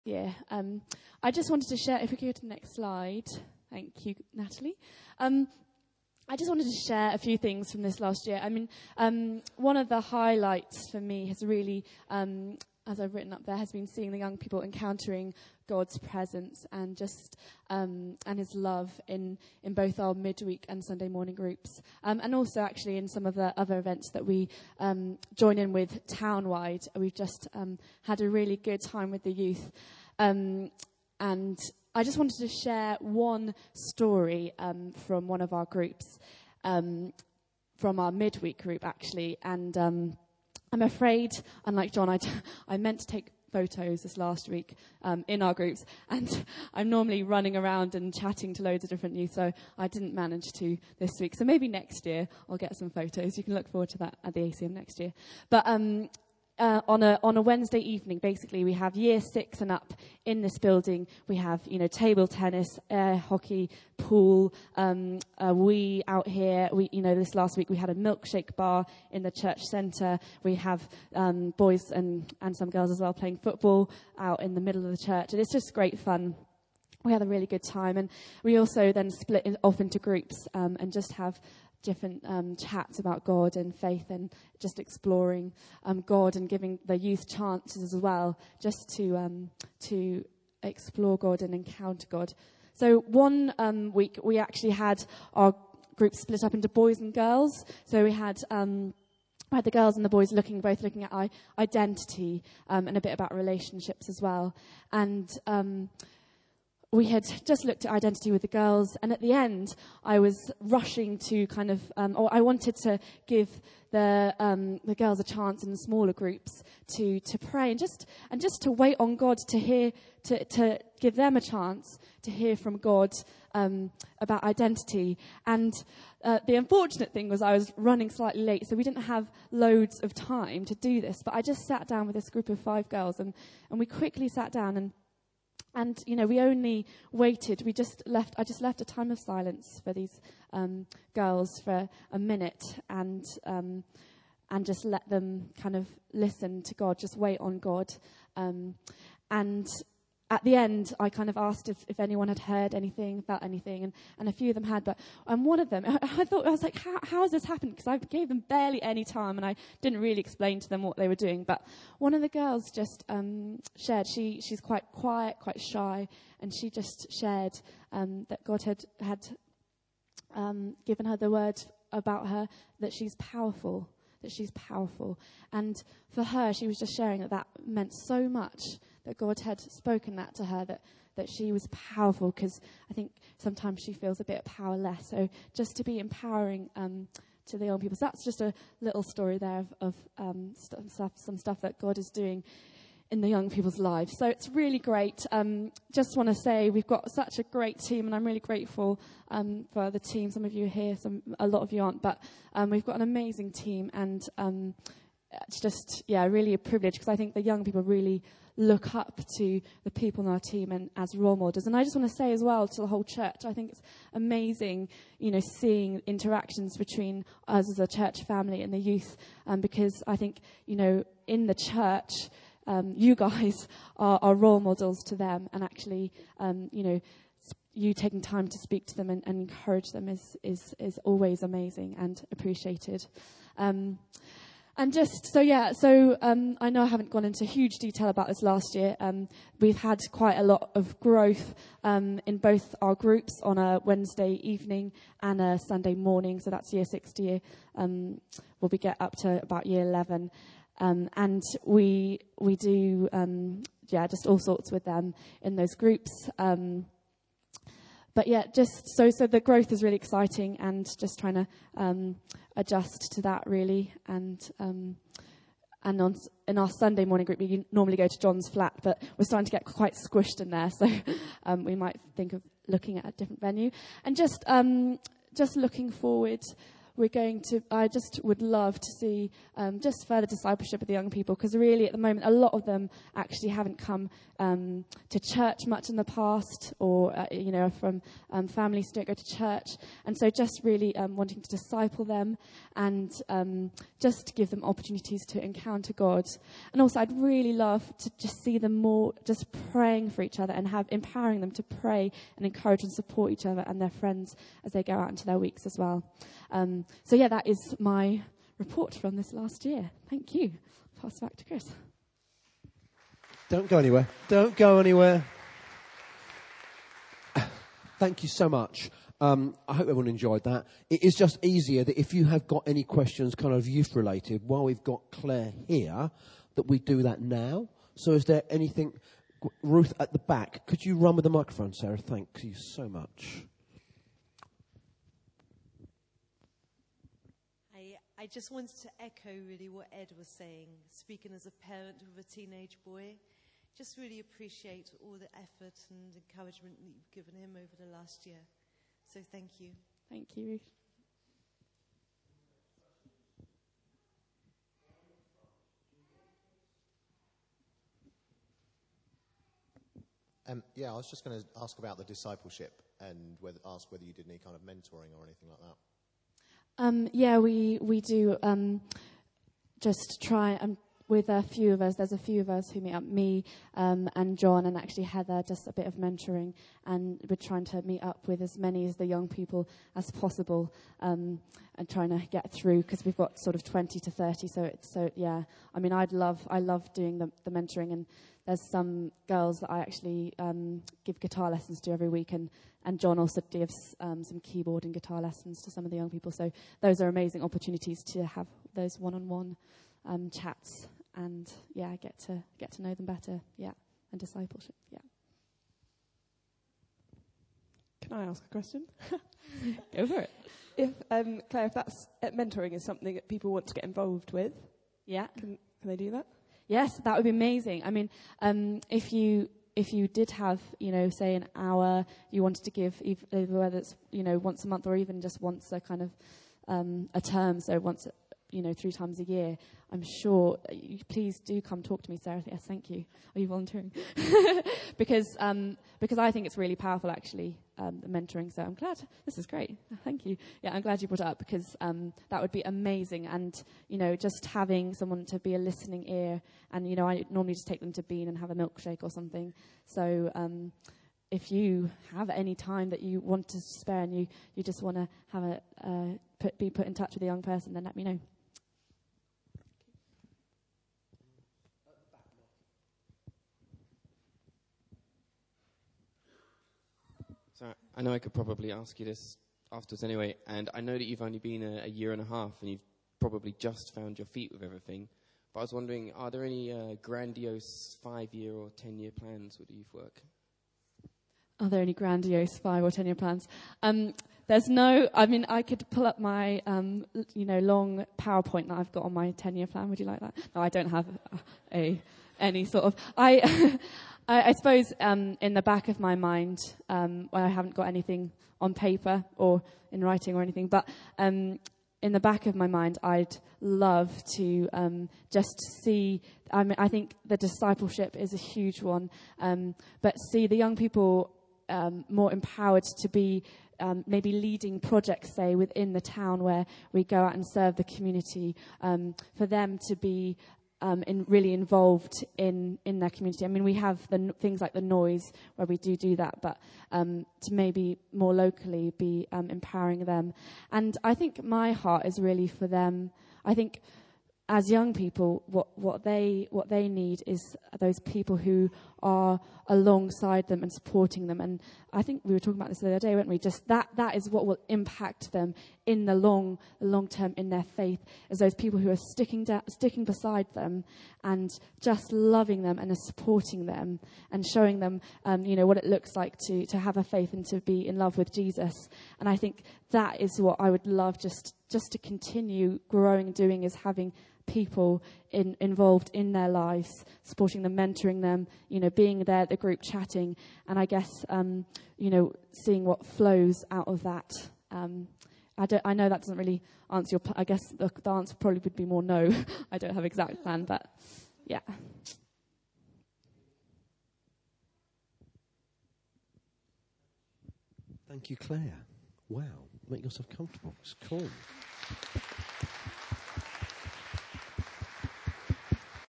Yeah, I just wanted to share, if we could go to the next slide. Thank you, Natalie. I just wanted to share a few things from this last year. I mean, one of the highlights for me has really, as I've written up there, has been seeing the young people encountering God's presence and just and his love in both our midweek and Sunday morning groups, and also actually in some of the other events that we join in with townwide. We've just had a really good time with the youth, and I just wanted to share one story from one of our groups, from our midweek group actually, and I'm afraid, unlike John, I meant to take photos this last week in our groups, and I'm normally running around and chatting to loads of different youth, so I didn't manage to this week. So maybe next year I'll get some photos. You can look forward to that at the ACM next year. But on a Wednesday evening, basically, we have year 6 and up in this building. We have, table tennis, air hockey, pool. We out here, this last week we had a milkshake bar in the church centre. We have boys and some girls as well playing football out in the middle of the church. And it's just great fun. We had a really good time. And we also then split off into groups and just have different chats about God and faith, and just exploring God and giving the youth chances as well, just to explore God and encounter God. So one week we actually had our group split up into boys and girls. So we had the girls and the boys both looking at identity and a bit about relationships as well. And we had just looked at identity with the girls, and at the end, I was rushing to I wanted to give the girls a chance in the smaller groups to pray and just to wait on God to hear, to give them a chance to hear from God about identity. And the unfortunate thing was I was running slightly late, so we didn't have loads of time to do this. But I just sat down with this group of 5 girls, and we quickly sat down and we only waited. I just left a time of silence for these girls for a minute, and just let them kind of listen to God, just wait on God. And at the end, I kind of asked if anyone had heard anything, felt anything, and a few of them had. But one of them, I was like, how has this happened? Because I gave them barely any time, and I didn't really explain to them what they were doing. But one of the girls just shared. She's quite quiet, quite shy, and she just shared that God had given her the word about her, that she's powerful. And for her, she was just sharing that meant so much, that God had spoken that to her, that she was powerful, because I think sometimes she feels a bit powerless. So just to be empowering to the young people. So that's just a little story there of some stuff that God is doing in the young people's lives. So it's really great. Just want to say we've got such a great team, and I'm really grateful for the team. Some of you are here, a lot of you aren't, but we've got an amazing team, and it's just, really a privilege, because I think the young people really look up to the people in our team and as role models. And I just want to say as well to the whole church, I think it's amazing, seeing interactions between us as a church family and the youth, because I think, in the church, you guys are role models to them, and actually, you taking time to speak to them and encourage them is always amazing and appreciated. And just, so I know I haven't gone into huge detail about this last year. We've had quite a lot of growth in both our groups on a Wednesday evening and a Sunday morning. So that's year 6 to year, we get up to about year 11. And we do, just all sorts with them in those groups. But just so the growth is really exciting, and just trying to adjust to that really. And in our Sunday morning group, we normally go to John's flat, but we're starting to get quite squished in there, so we might think of looking at a different venue. And just looking forward, I just would love to see just further discipleship of the young people, because really at the moment a lot of them actually haven't come to church much in the past, or from families who don't go to church, and so just really wanting to disciple them and just give them opportunities to encounter God. And also I'd really love to just see them more just praying for each other and empowering them to pray and encourage and support each other and their friends as they go out into their weeks as well. So that is my report from this last year. Thank you. Pass back to Chris. Don't go anywhere. Don't go anywhere. Thank you so much. I hope everyone enjoyed that. It is just easier that if you have got any questions kind of youth related, while we've got Claire here, that we do that now. So is there anything, Ruth at the back, could you run with the microphone, Sarah? Thank you so much. I just wanted to echo really what Ed was saying, speaking as a parent with a teenage boy. Just really appreciate all the effort and encouragement that you've given him over the last year. So thank you. Thank you, Ruth. I was just going to ask about the discipleship and ask whether you did any kind of mentoring or anything like that. We do just try with a few of us. There's a few of us who meet up, me and John and actually Heather, just a bit of mentoring, and we're trying to meet up with as many of the young people as possible and trying to get through, because we've got sort of 20 to 30. I mean, I love doing the mentoring, and there's some girls that I actually give guitar lessons to every week, and John also gives some keyboard and guitar lessons to some of the young people. So those are amazing opportunities to have those one-on-one chats and get to know them better, and discipleship. Can I ask a question? Go for it. If Claire, if that's mentoring is something that people want to get involved with, can they do that? Yes, that would be amazing. I mean, if you did have, say an hour you wanted to give, whether it's, once a month or even just once a kind of a term, so once, 3 times a year, I'm sure, please do come talk to me, Sarah. Yes, thank you. Are you volunteering? because I think it's really powerful, actually, the mentoring. So I'm glad. This is great. Thank you. Yeah, I'm glad you brought it up, because that would be amazing. And, just having someone to be a listening ear. And, I normally just take them to Bean and have a milkshake or something. So if you have any time that you want to spare and you just want to have be put in touch with a young person, then let me know. So I know I could probably ask you this afterwards anyway, and I know that you've only been a year and a half, and you've probably just found your feet with everything. But I was wondering, are there any grandiose 5-year or 10-year plans with the youth work? Are there any grandiose 5 or 10-year plans? There's no. I mean, I could pull up my, long PowerPoint that I've got on my 10-year plan. Would you like that? No, I don't have any sort of. I suppose in the back of my mind, I haven't got anything on paper or in writing or anything, but in the back of my mind, I'd love to just see. I think the discipleship is a huge one, but see the young people more empowered to be maybe leading projects, say, within the town where we go out and serve the community, for them to be really involved in their community. I mean, we have things like the Noise where we do that, but to maybe more locally be empowering them. And I think my heart is really for them. I think as young people, what they need is those people who are alongside them and supporting them. And I think we were talking about this the other day, weren't we? Just that is what will impact them in the long term in their faith, as those people who are sticking beside them and just loving them and supporting them and showing them, what it looks like to have a faith and to be in love with Jesus. And I think that is what I would love just to continue growing and doing, is having people involved in their lives, supporting them, mentoring them, being there at the group chatting, and I guess, seeing what flows out of that I know that doesn't really answer your. I guess the answer probably would be more no. I don't have exact plan, but yeah. Thank you, Claire. Wow, make yourself comfortable. It's cool.